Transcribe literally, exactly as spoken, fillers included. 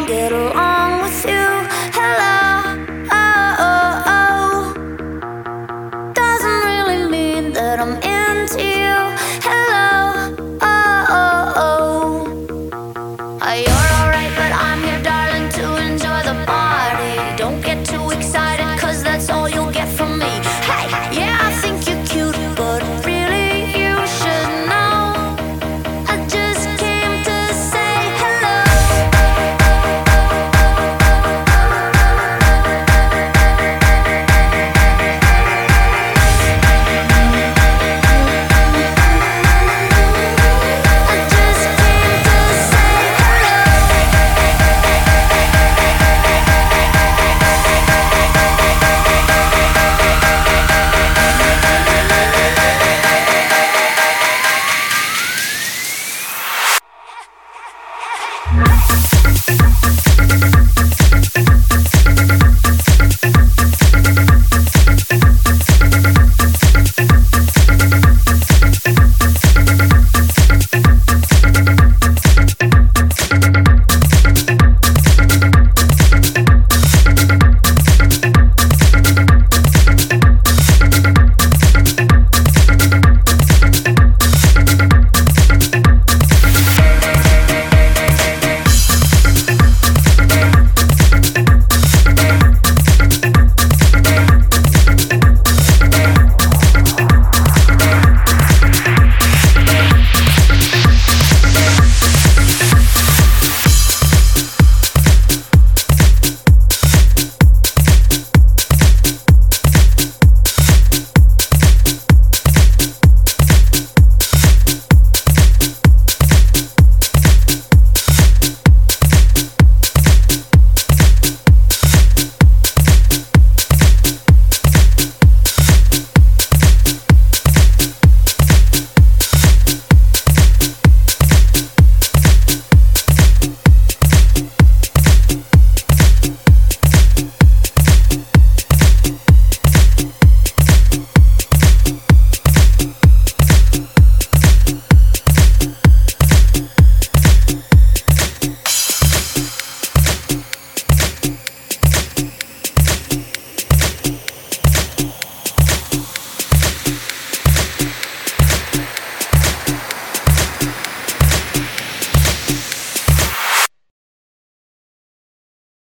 get along with you. Hello, oh, oh, oh. Doesn't really mean that I'm into you. Hello, oh, oh, oh. Uh, You're alright, but I'm here, darling, to enjoy the party. Don't get too excited, cause that's all you'll get from me. Hey, yeah, I think you're cute, but really you should know I just came to say hello. I just came to say hello.